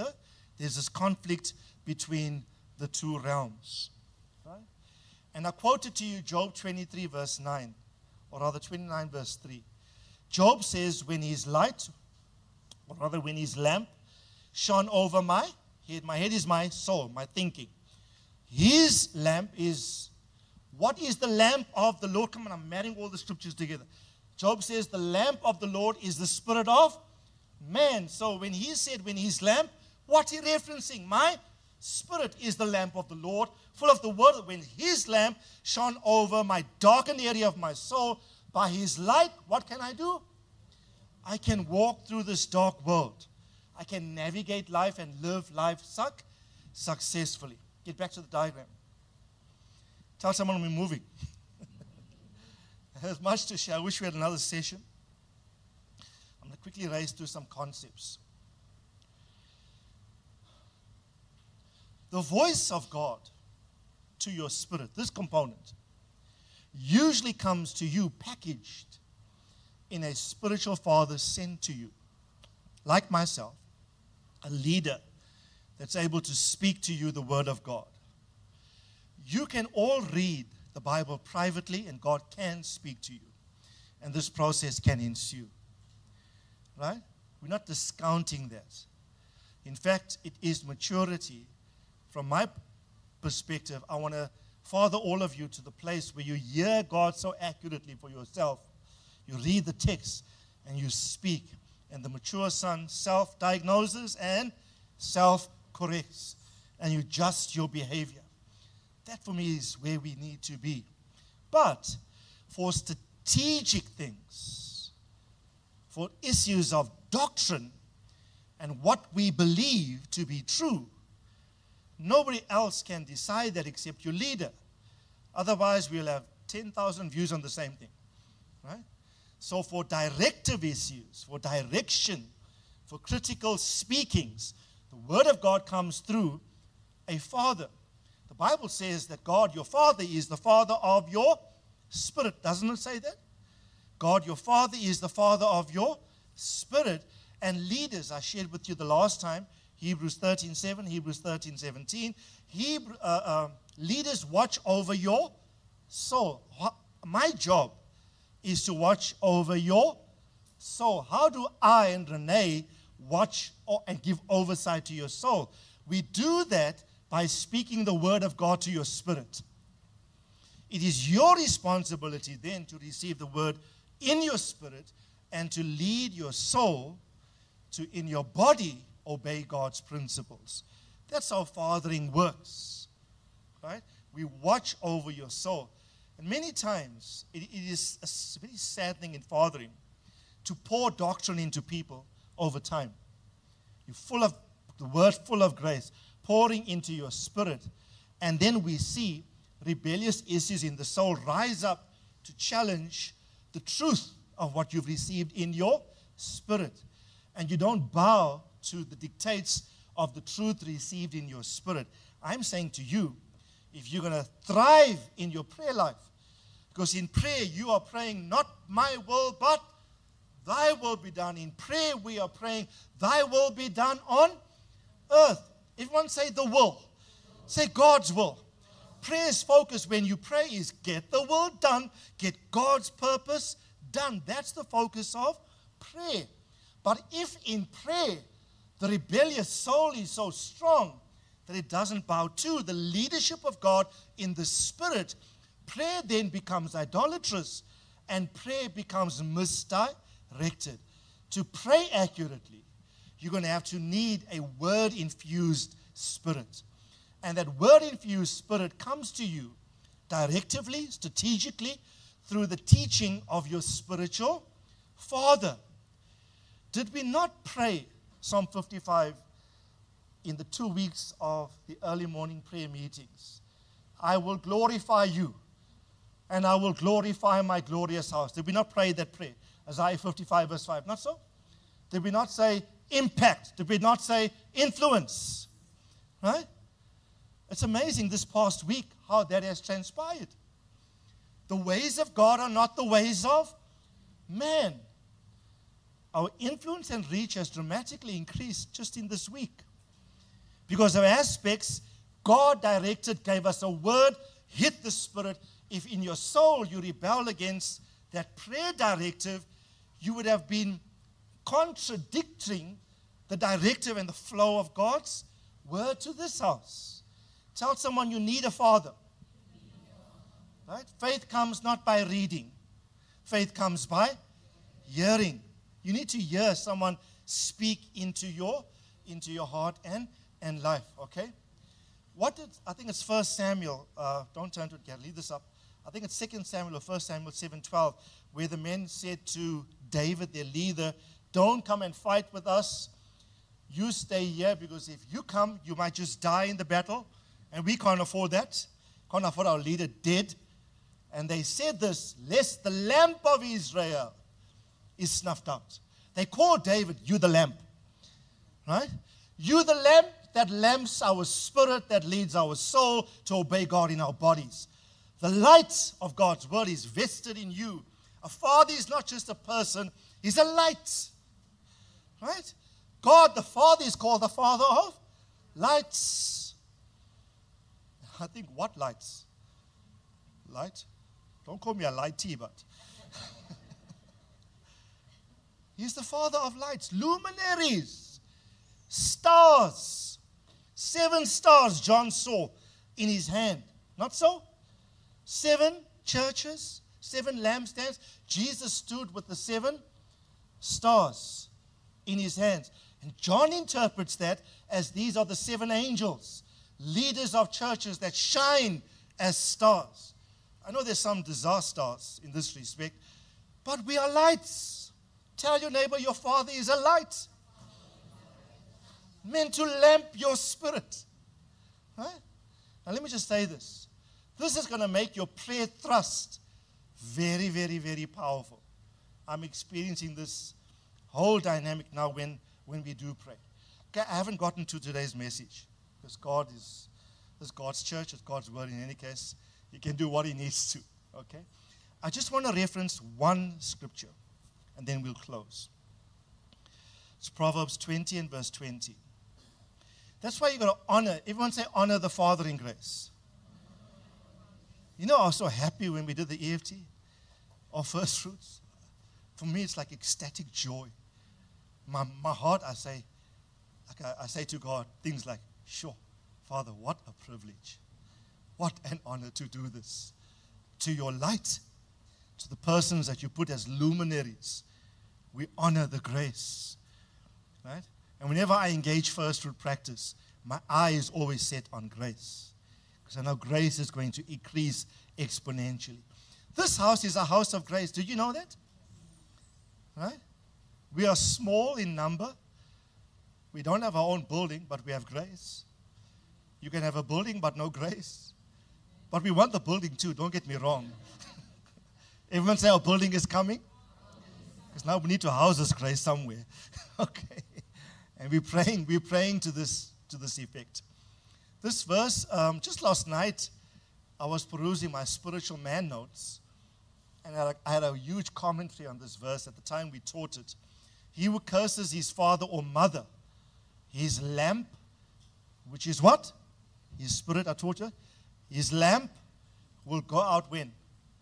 the two realms. Right? And I quoted to you Job 23 verse 9, or rather 29 verse 3. Job says, when his light, or rather when his lamp shone over my head is my soul, my thinking. His lamp is, what is the lamp of the Lord? Come on, I'm marrying all the scriptures together. Job says the lamp of the Lord is the spirit of man. So when he said, when his lamp, what he referencing? My spirit is the lamp of the Lord, full of the word. When his lamp shone over my darkened area of my soul, by his light, what can I do? I can walk through this dark world. I can navigate life and live life successfully. Get back to the diagram. Tell someone we're moving. There's much to share. I wish we had another session. I'm going to quickly race through some concepts. The voice of God to your spirit, this component, usually comes to you packaged in a spiritual father sent to you, like myself, a leader that's able to speak to you the Word of God. You can all read the Bible privately, and God can speak to you. And this process can ensue. Right? We're not discounting that. In fact, it is maturity. From my perspective, I want to father all of you to the place where you hear God so accurately for yourself. You read the text and you speak. And the mature son self-diagnoses and self-corrects. And you adjust your behavior. That for me is where we need to be. But for strategic things, for issues of doctrine and what we believe to be true, nobody else can decide that except your leader. Otherwise, we'll have 10,000 views on the same thing. Right? So for directive issues, for direction, for critical speakings, the Word of God comes through a father. The Bible says that God, your Father, is the Father of your spirit. Doesn't it say that? God, your Father, is the Father of your spirit. And leaders, I shared with you the last time, Hebrews 13:7, Hebrews 13:17. Leaders watch over your soul. My job is to watch over your soul. How do I and Renee watch and give oversight to your soul? We do that by speaking the Word of God to your spirit. It is your responsibility then to receive the Word in your spirit and to lead your soul to, in your body, obey God's principles. That's how fathering works, right? We watch over your soul. And many times, it is a very sad thing in fathering to pour doctrine into people over time. You're full of the Word, full of grace, pouring into your spirit. And then we see rebellious issues in the soul rise up to challenge the truth of what you've received in your spirit. And you don't bow to the dictates of the truth received in your spirit. I'm saying to you, if you're going to thrive in your prayer life, because in prayer you are praying not my will but thy will be done. In prayer we are praying thy will be done on earth. Everyone say the will. Say God's will. Prayer's focus when you pray is get the will done, get God's purpose done. That's the focus of prayer. But if in prayer the rebellious soul is so strong that it doesn't bow to the leadership of God in the spirit, prayer then becomes idolatrous and prayer becomes misdirected. To pray accurately, you're going to have to need a word-infused spirit. And that word-infused spirit comes to you directively, strategically, through the teaching of your spiritual father. Did we not pray Psalm 55 in the 2 weeks of the early morning prayer meetings? I will glorify you, and I will glorify my glorious house. Did we not pray that prayer? Isaiah 55 verse 5. Not so? Did we not say impact? Did we not say influence? Right? It's amazing this past week how that has transpired. The ways of God are not the ways of man. Our influence and reach has dramatically increased just in this week. Because of aspects God directed, gave us a word, hit the spirit. If in your soul you rebel against that prayer directive, you would have been contradicting the directive and the flow of God's word to this house. Tell someone you need a father. Right? Faith comes not by reading. Faith comes by hearing. You need to hear someone speak into your heart and life. Okay? I think it's 1 Samuel. Don't turn to it, Gary. Leave this up. I think it's 2 Samuel or 1 Samuel 7:12, where the men said to David, their leader, don't come and fight with us. You stay here, because if you come, you might just die in the battle. And we can't afford that. Can't afford our leader dead. And they said this, lest the lamp of Israel is snuffed out. They called David, you the lamp. Right? You the lamp that lamps our spirit, that leads our soul to obey God in our bodies. The light of God's word is vested in you. A father is not just a person, he's a light. Right? God the Father is called the Father of lights. I think, what lights? Light? Don't call me a lighty, but He's the Father of lights, luminaries, stars. 7 stars John saw in his hand. Not so? 7 churches, 7 lampstands. Jesus stood with the 7 stars in his hands. And John interprets that as these are the 7 angels, leaders of churches that shine as stars. I know there's some disasters in this respect, but we are lights. Tell your neighbor your Father is a light, meant to lamp your spirit. Right? Now let me just say this. This is going to make your prayer thrust very, very, very powerful. I'm experiencing this whole dynamic now when we do pray. Okay, I haven't gotten to today's message because this is God's church, it's God's word in any case. He can do what he needs to. Okay? I just want to reference one scripture and then we'll close. It's Proverbs 20 and verse 20. That's why you got to honor. Everyone say honor the Father in grace. You know, I was so happy when we did the EFT, or first fruits. For me, it's like ecstatic joy. My heart, I say to God things like, sure, Father, what a privilege. What an honor to do this. To your light, to the persons that you put as luminaries, we honor the grace. Right? And whenever I engage first fruit practice, my eye is always set on grace. Because I know grace is going to increase exponentially. This house is a house of grace. Did you know that? Right? We are small in number. We don't have our own building, but we have grace. You can have a building, but no grace. But we want the building too, don't get me wrong. Everyone say our building is coming? Because now we need to house this grace somewhere. Okay. And we're praying to this effect. This verse, just last night, I was perusing my spiritual man notes, and I had a huge commentary on this verse at the time we taught it. He who curses his father or mother, his lamp, which is what? His spirit, I taught you. His lamp will go out when?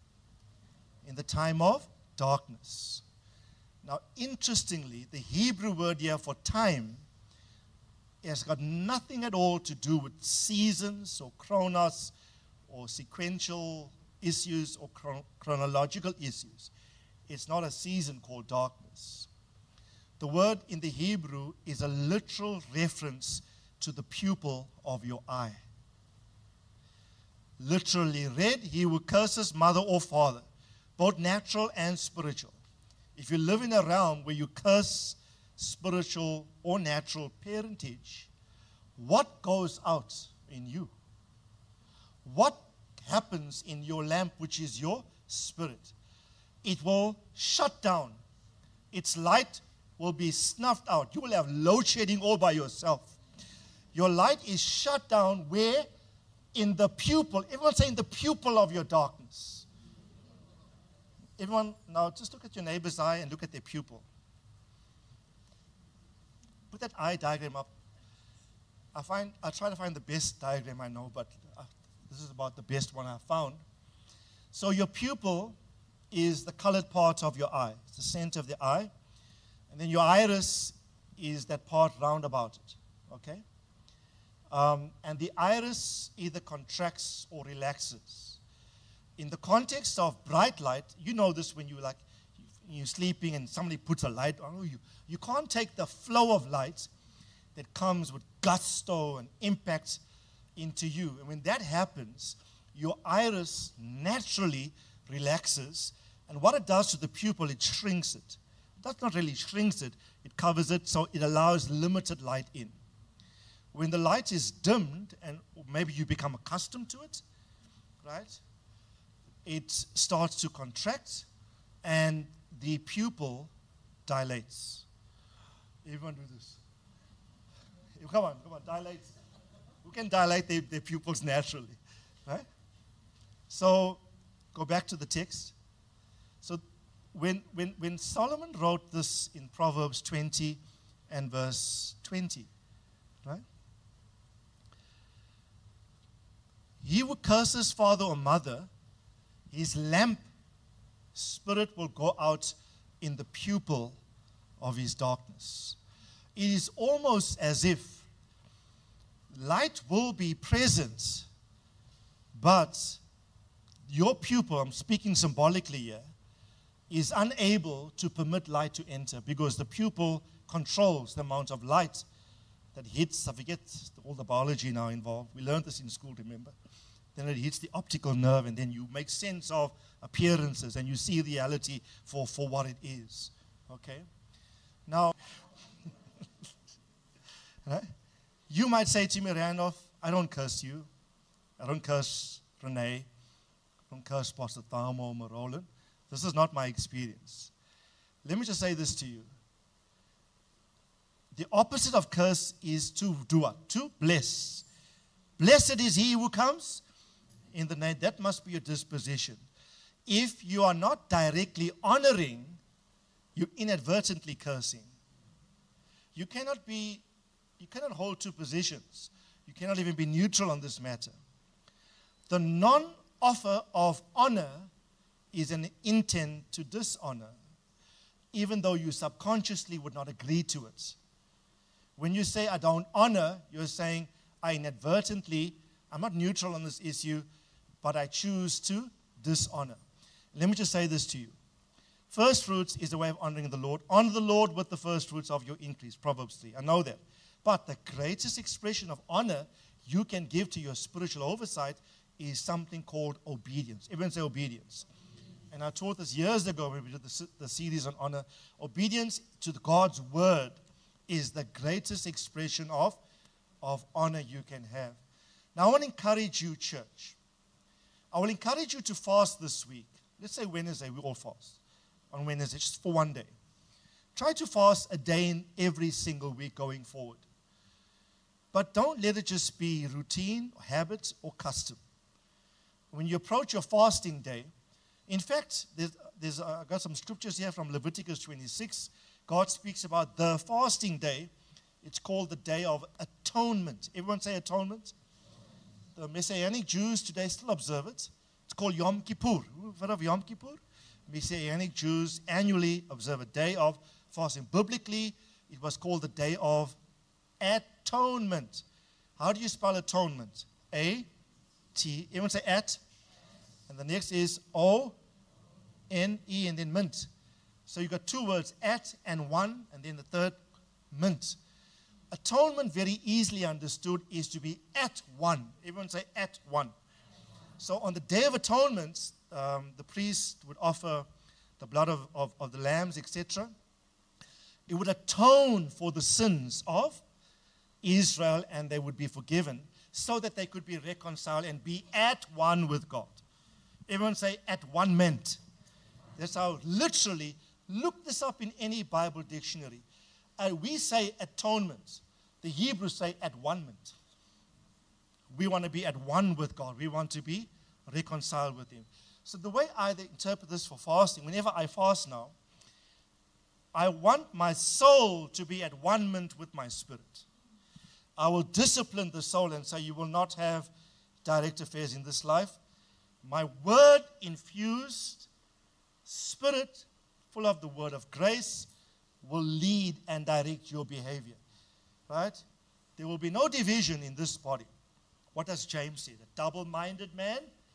In the time of darkness. Now, interestingly, the Hebrew word here for time has got nothing at all to do with seasons or chronos or sequential issues or chronological issues. It's not a season called darkness. The word in the Hebrew is a literal reference to the pupil of your eye. Literally read, he who curses mother or father, both natural and spiritual. If you live in a realm where you curse spiritual or natural parentage, what goes out in you? What happens in your lamp, which is your spirit? It will shut down. Its light will be snuffed out. You will have load shedding all by yourself. Your light is shut down where? In the pupil. Everyone say in the pupil of your darkness. Everyone, now just look at your neighbor's eye and look at their pupil. Put that eye diagram up. I try to find the best diagram I know, but this is about the best one I found. So your pupil is the colored part of your eye. It's the center of the eye. And then your iris is that part round about it. Okay? And the iris either contracts or relaxes. In the context of bright light, you know this when you're sleeping and somebody puts a light on you. You can't take the flow of light that comes with gusto and impact into you. And when that happens, your iris naturally relaxes. And what it does to the pupil, it shrinks it. It does not really shrinks it. It covers it so it allows limited light in. When the light is dimmed, and maybe you become accustomed to it, right? It starts to contract, and the pupil dilates. Everyone do this. Come on, dilate. Who can dilate their pupils naturally, right? So, go back to the text. So, when Solomon wrote this in Proverbs 20 and verse 20. Right? He who curses father or mother, his lamp spirit will go out in the pupil of his darkness. It is almost as if light will be present, but your pupil, I'm speaking symbolically here, is unable to permit light to enter because the pupil controls the amount of light that hits. I forget all the biology now involved. We learned this in school, remember? Then it hits the optical nerve, and then you make sense of appearances, and you see reality for what it is. Okay? Now, right? You might say to me, Randolph, I don't curse you. I don't curse Renee. I don't curse Pastor Thamo or Roland. This is not my experience. Let me just say this to you. The opposite of curse is to do what? To bless. Blessed is he who comes in the name. That must be your disposition. If you are not directly honoring, you're inadvertently cursing. You cannot hold two positions. You cannot even be neutral on this matter. The non-offer of honor is an intent to dishonor, even though you subconsciously would not agree to it. When you say, I don't honor, you're saying, I inadvertently, I'm not neutral on this issue, but I choose to dishonor. Let me just say this to you. First fruits is a way of honoring the Lord. Honor the Lord with the first fruits of your increase, Proverbs 3. I know that. But the greatest expression of honor you can give to your spiritual oversight is something called obedience. Everyone say obedience. And I taught this years ago when we did the series on honor. Obedience to God's word is the greatest expression of honor you can have. Now, I want to encourage you, church. I will encourage you to fast this week. Let's say Wednesday, we all fast. On Wednesday, just for one day. Try to fast a day in every single week going forward. But don't let it just be routine, or habit, or custom. When you approach your fasting day, in fact, I've got some scriptures here from Leviticus 26. God speaks about the fasting day. It's called the Day of Atonement. Everyone say atonement? The Messianic Jews today still observe it. It's called Yom Kippur. You've heard of Yom Kippur? Messianic Jews annually observe a day of fasting. Biblically, it was called the Day of Atonement. How do you spell atonement? A-T. Everyone say at. And the next is O-N-E and then mint. So you've got two words, at and one, and then the third, mint. Atonement, very easily understood, is to be at one. Everyone say at one. So on the Day of Atonement, the priest would offer the blood of the lambs, etc. It would atone for the sins of Israel, and they would be forgiven so that they could be reconciled and be at one with God. Everyone say at one meant. That's how literally, look this up in any Bible dictionary. We say atonement. The Hebrews say at one meant. We want to be at one with God. We want to be reconciled with Him. So the way I interpret this for fasting, whenever I fast now, I want my soul to be at one ment with my spirit. I will discipline the soul and say, you will not have direct affairs in this life. My word infused spirit, full of the word of grace, will lead and direct your behavior. Right? There will be no division in this body. What does James say? The double-minded man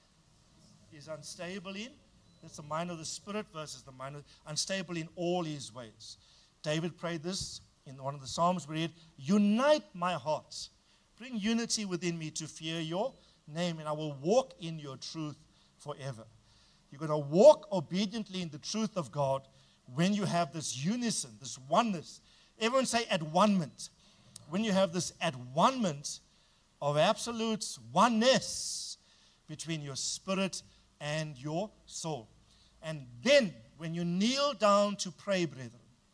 is unstable in, that's the mind of the spirit versus the mind of, unstable in all his ways. David prayed this in one of the Psalms. We read, unite my heart. Bring unity within me to fear your name, and I will walk in your truth forever. You're going to walk obediently in the truth of God when you have this unison, this oneness. Everyone say at one-ment. When you have this at one-ment of absolute oneness between your spirit and your soul. And then, when you kneel down to pray, brethren,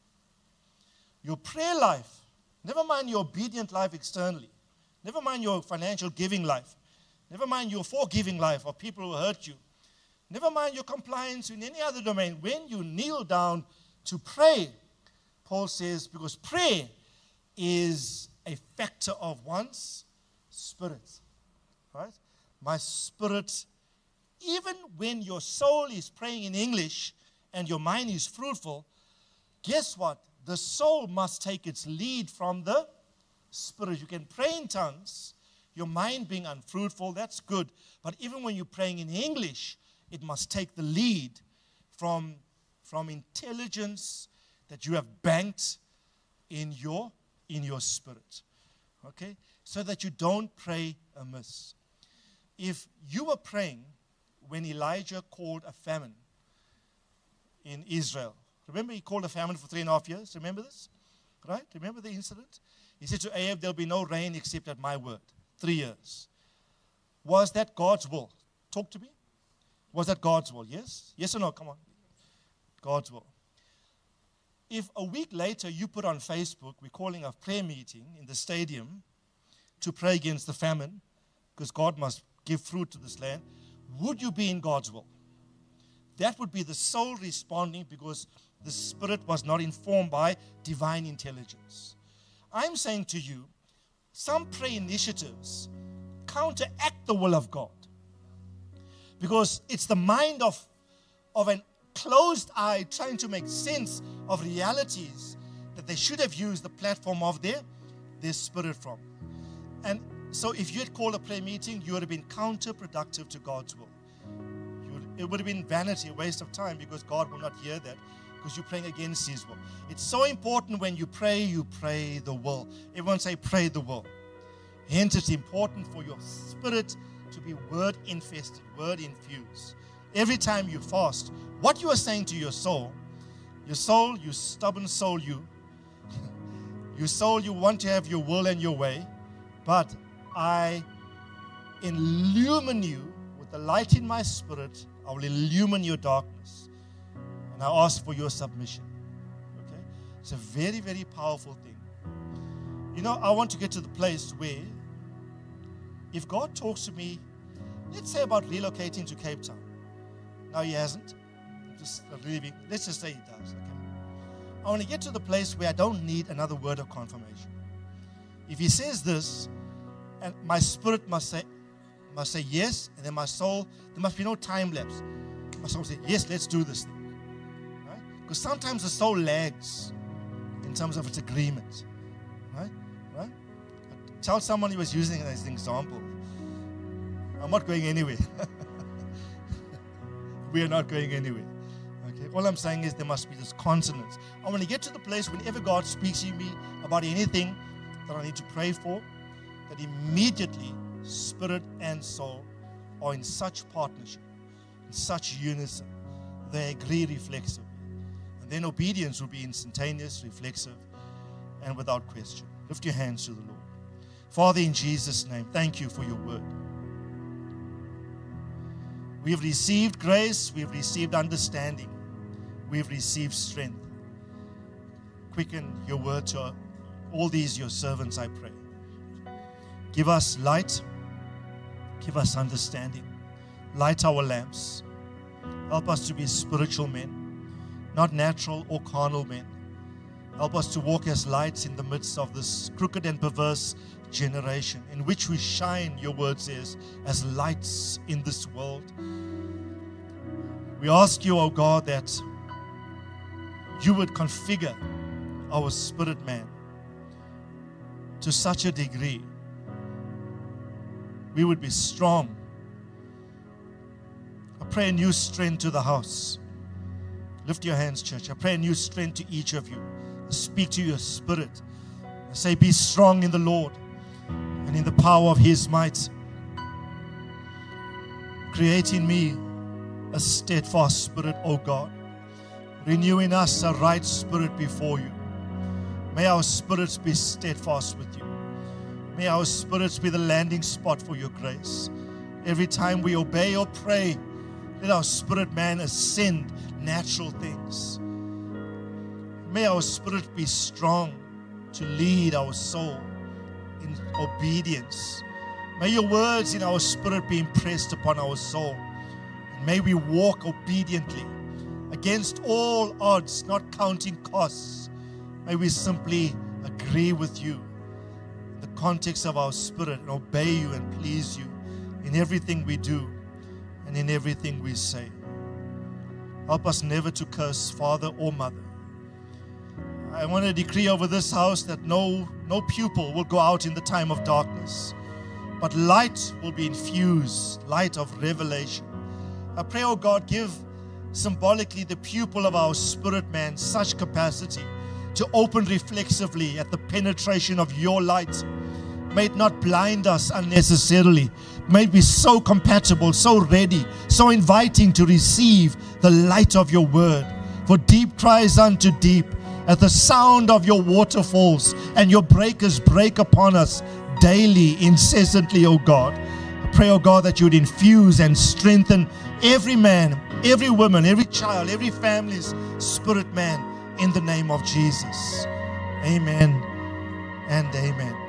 your prayer life, never mind your obedient life externally, never mind your financial giving life, never mind your forgiving life of people who hurt you, never mind your compliance in any other domain, when you kneel down to pray, Paul says, because prayer is a factor of one's spirit. Right? My spirit, even when your soul is praying in English and your mind is fruitful, guess what? The soul must take its lead from the spirit. You can pray in tongues, your mind being unfruitful, that's good. But even when you're praying in English, it must take the lead from intelligence that you have banked in your spirit. Okay? So that you don't pray amiss. If you were praying when Elijah called a famine in Israel, remember he called a famine for 3.5 years? Remember this? Right? Remember the incident? He said to Ahab, there'll be no rain except at my word. 3 years. Was that God's will? Talk to me. Was that God's will? Yes? Yes or no? Come on. God's will. If a week later you put on Facebook, we're calling a prayer meeting in the stadium to pray against the famine, because God must give fruit to this land, would you be in God's will? That would be the soul responding because the spirit was not informed by divine intelligence. I'm saying to you, some prayer initiatives counteract the will of God, because it's the mind of an closed eye trying to make sense of realities that they should have used the platform of their spirit from. And so if you had called a prayer meeting, you would have been counterproductive to God's will. It would have been vanity, a waste of time, because God will not hear that, because you're praying against His will. It's so important when you pray the will. Everyone say, pray the will. Hence, it's important for your spirit to be word infested, word infused. Every time you fast, what you are saying to your soul, you stubborn soul, you soul, you want to have your will and your way, but I illumine you with the light in my spirit. I will illumine your darkness. And I ask for your submission. Okay? It's a very, very powerful thing. You know, I want to get to the place where if God talks to me, let's say about relocating to Cape Town. Now He hasn't. Just leaving. Let's just say He does. Okay? I want to get to the place where I don't need another word of confirmation. If He says this, and my spirit must say yes, and then my soul, there must be no time lapse. My soul say, yes, let's do this thing. Right? Because sometimes the soul lags in terms of its agreement. Right? I tell someone he was using it as an example. I'm not going anywhere. We are not going anywhere. Okay? All I'm saying is there must be this consonance. I want to get to the place whenever God speaks to me about anything that I need to pray for, that immediately spirit and soul are in such partnership, in such unison, they agree reflexively. And then obedience will be instantaneous, reflexive, and without question. Lift your hands to the Lord. Father, in Jesus' name, thank you for your word. We have received grace, we have received understanding, we have received strength. Quicken your word to all these your servants, I pray. Give us light, give us understanding. Light our lamps. Help us to be spiritual men, not natural or carnal men. Help us to walk as lights in the midst of this crooked and perverse generation in which we shine, your word says, as lights in this world. We ask you, O God, that you would configure our spirit man to such a degree we would be strong. I pray a new strength to the house. Lift your hands, church. I pray a new strength to each of you. I speak to your spirit. I say, be strong in the Lord and in the power of His might. Create in me a steadfast spirit, O God. Renew in us a right spirit before you. May our spirits be steadfast with you. May our spirits be the landing spot for your grace. Every time we obey or pray, let our spirit man ascend natural things. May our spirit be strong to lead our soul in obedience. May your words in our spirit be impressed upon our soul. And may we walk obediently against all odds, not counting costs. May we simply agree with you in the context of our spirit and obey you and please you in everything we do and in everything we say. Help us never to curse father or mother. I want to decree over this house that no pupil will go out in the time of darkness, but light will be infused, light of revelation. I pray, oh God, give symbolically the pupil of our spirit man such capacity to open reflexively at the penetration of your light. May it not blind us unnecessarily. May it be so compatible, so ready, so inviting to receive the light of your word. For deep cries unto deep at the sound of your waterfalls, and your breakers break upon us daily, incessantly, O God. I pray, O God, that you would infuse and strengthen every man, every woman, every child, every family's spirit man in the name of Jesus. Amen and amen.